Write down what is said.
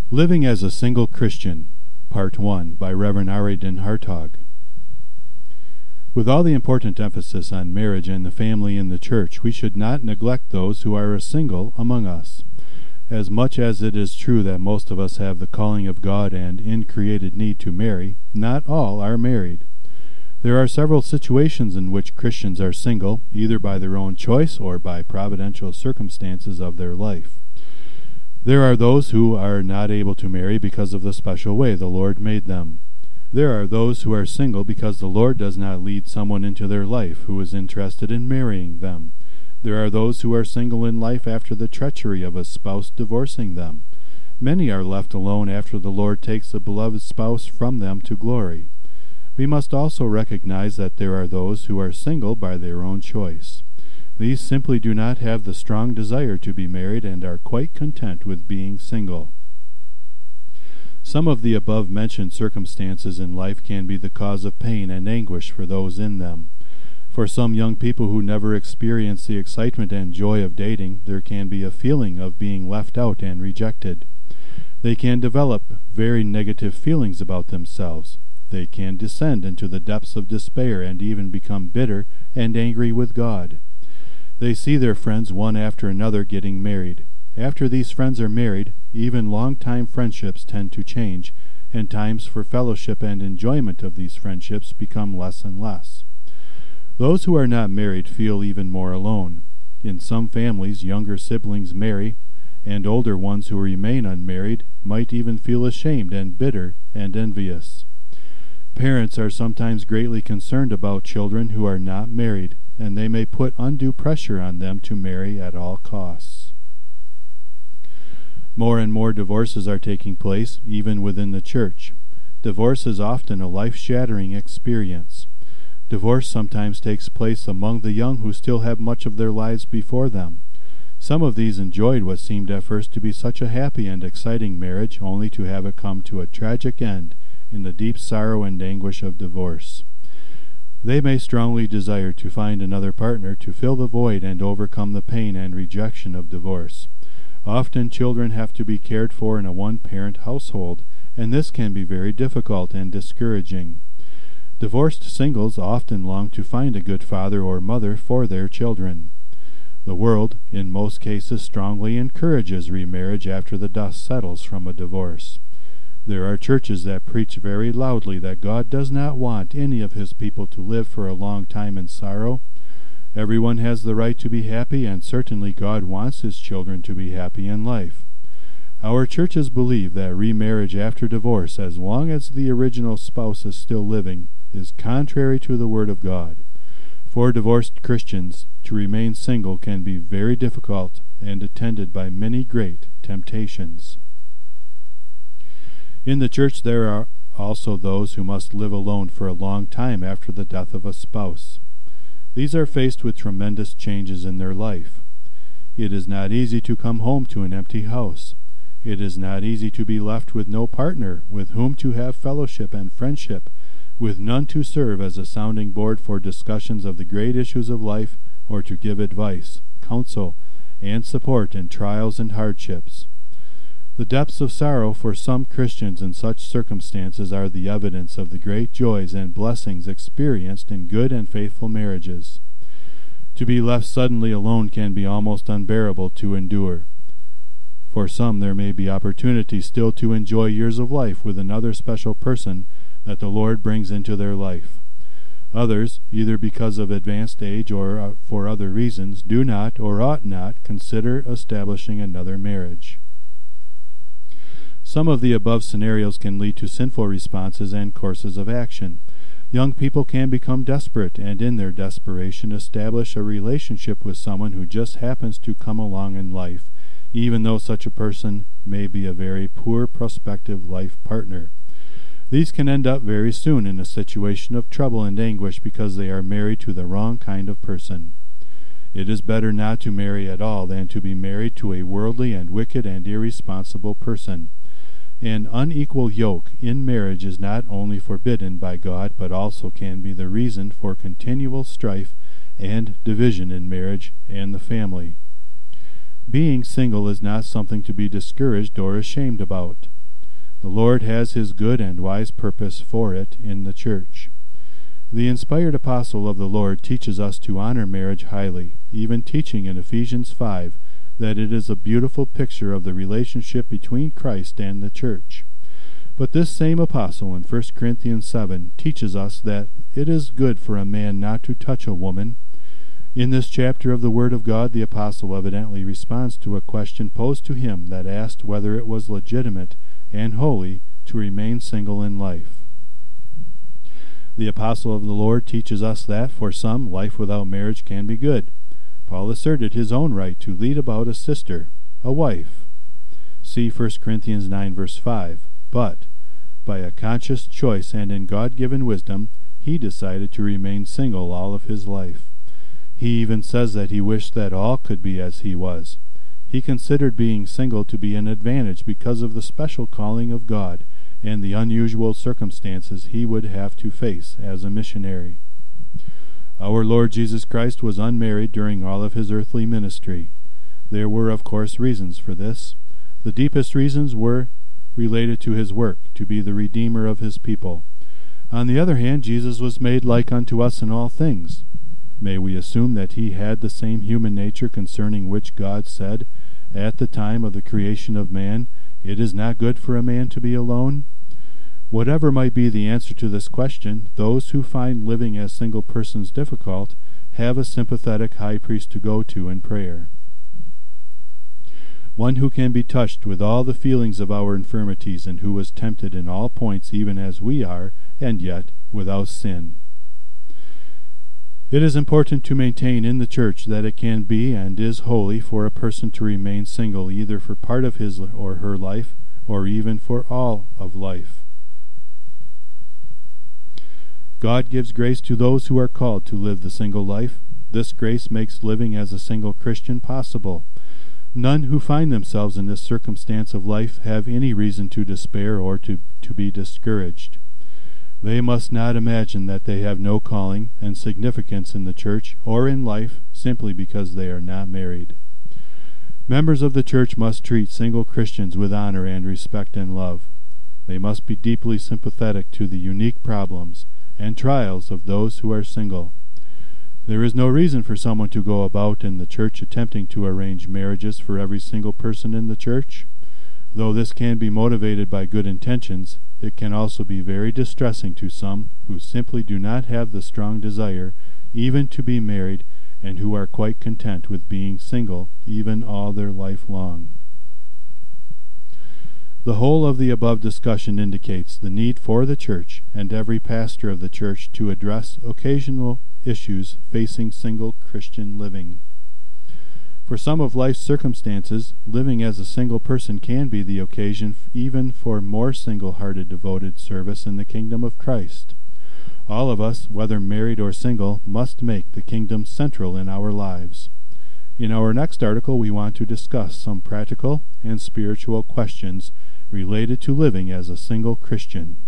Living as a Single Christian, Part 1, by Reverend Ari Den Hartog. With all the important emphasis on marriage and the family in the church, we should not neglect those who are single among us. As much as it is true that most of us have the calling of God and in-created need to marry, not all are married. There are several situations in which Christians are single, either by their own choice or by providential circumstances of their life. There are those who are not able to marry because of the special way the Lord made them. There are those who are single because the Lord does not lead someone into their life who is interested in marrying them. There are those who are single in life after the treachery of a spouse divorcing them. Many are left alone after the Lord takes the beloved spouse from them to glory. We must also recognize that there are those who are single by their own choice. These simply do not have the strong desire to be married and are quite content with being single. Some of the above-mentioned circumstances in life can be the cause of pain and anguish for those in them. For some young people who never experience the excitement and joy of dating, there can be a feeling of being left out and rejected. They can develop very negative feelings about themselves. They can descend into the depths of despair and even become bitter and angry with God. They see their friends one after another getting married. After these friends are married, even long-time friendships tend to change, and times for fellowship and enjoyment of these friendships become less and less. Those who are not married feel even more alone. In some families, younger siblings marry, and older ones who remain unmarried might even feel ashamed and bitter and envious. Parents are sometimes greatly concerned about children who are not married, and they may put undue pressure on them to marry at all costs. More and more divorces are taking place, even within the church. Divorce is often a life-shattering experience. Divorce sometimes takes place among the young who still have much of their lives before them. Some of these enjoyed what seemed at first to be such a happy and exciting marriage, only to have it come to a tragic end in the deep sorrow and anguish of divorce. They may strongly desire to find another partner to fill the void and overcome the pain and rejection of divorce. Often children have to be cared for in a one-parent household, and this can be very difficult and discouraging. Divorced singles often long to find a good father or mother for their children. The world, in most cases, strongly encourages remarriage after the dust settles from a divorce. There are churches that preach very loudly that God does not want any of His people to live for a long time in sorrow. Everyone has the right to be happy, and certainly God wants His children to be happy in life. Our churches believe that remarriage after divorce, as long as the original spouse is still living, is contrary to the Word of God. For divorced Christians, to remain single can be very difficult and attended by many great temptations. In the church there are also those who must live alone for a long time after the death of a spouse. These are faced with tremendous changes in their life. It is not easy to come home to an empty house. It is not easy to be left with no partner with whom to have fellowship and friendship, with none to serve as a sounding board for discussions of the great issues of life, or to give advice, counsel, and support in trials and hardships. The depths of sorrow for some Christians in such circumstances are the evidence of the great joys and blessings experienced in good and faithful marriages. To be left suddenly alone can be almost unbearable to endure. For some there may be opportunity still to enjoy years of life with another special person that the Lord brings into their life. Others, either because of advanced age or for other reasons, do not or ought not consider establishing another marriage. Some of the above scenarios can lead to sinful responses and courses of action. Young people can become desperate and in their desperation establish a relationship with someone who just happens to come along in life, even though such a person may be a very poor prospective life partner. These can end up very soon in a situation of trouble and anguish because they are married to the wrong kind of person. It is better not to marry at all than to be married to a worldly and wicked and irresponsible person. An unequal yoke in marriage is not only forbidden by God, but also can be the reason for continual strife and division in marriage and the family. Being single is not something to be discouraged or ashamed about. The Lord has his good and wise purpose for it in the church. The inspired apostle of the Lord teaches us to honor marriage highly, even teaching in Ephesians 5 that it is a beautiful picture of the relationship between Christ and the church. But this same apostle in 1 Corinthians 7 teaches us that it is good for a man not to touch a woman. In this chapter of the Word of God, the apostle evidently responds to a question posed to him that asked whether it was legitimate and holy to remain single in life. The apostle of the Lord teaches us that, for some, life without marriage can be good. Paul asserted his own right to lead about a sister, a wife. See 1 Corinthians 9 verse 5. But, by a conscious choice and in God-given wisdom, he decided to remain single all of his life. He even says that he wished that all could be as he was. He considered being single to be an advantage because of the special calling of God and the unusual circumstances he would have to face as a missionary. Our Lord Jesus Christ was unmarried during all of his earthly ministry. There were, of course, reasons for this. The deepest reasons were related to his work, to be the Redeemer of his people. On the other hand, Jesus was made like unto us in all things. May we assume that he had the same human nature concerning which God said, at the time of the creation of man, "It is not good for a man to be alone"? Whatever might be the answer to this question, those who find living as single persons difficult have a sympathetic high priest to go to in prayer. One who can be touched with all the feelings of our infirmities and who was tempted in all points even as we are, and yet without sin. It is important to maintain in the church that it can be and is holy for a person to remain single either for part of his or her life or even for all of life. God gives grace to those who are called to live the single life. This grace makes living as a single Christian possible. None who find themselves in this circumstance of life have any reason to despair or to be discouraged. They must not imagine that they have no calling and significance in the church or in life simply because they are not married. Members of the church must treat single Christians with honor and respect and love. They must be deeply sympathetic to the unique problems and trials of those who are single. There is no reason for someone to go about in the church attempting to arrange marriages for every single person in the church. Though this can be motivated by good intentions, it can also be very distressing to some who simply do not have the strong desire even to be married and who are quite content with being single even all their life long. The whole of the above discussion indicates the need for the church and every pastor of the church to address occasional issues facing single Christian living. For some of life's circumstances, living as a single person can be the occasion even for more single-hearted devoted service in the kingdom of Christ. All of us, whether married or single, must make the kingdom central in our lives. In our next article, we want to discuss some practical and spiritual questions related to living as a single Christian.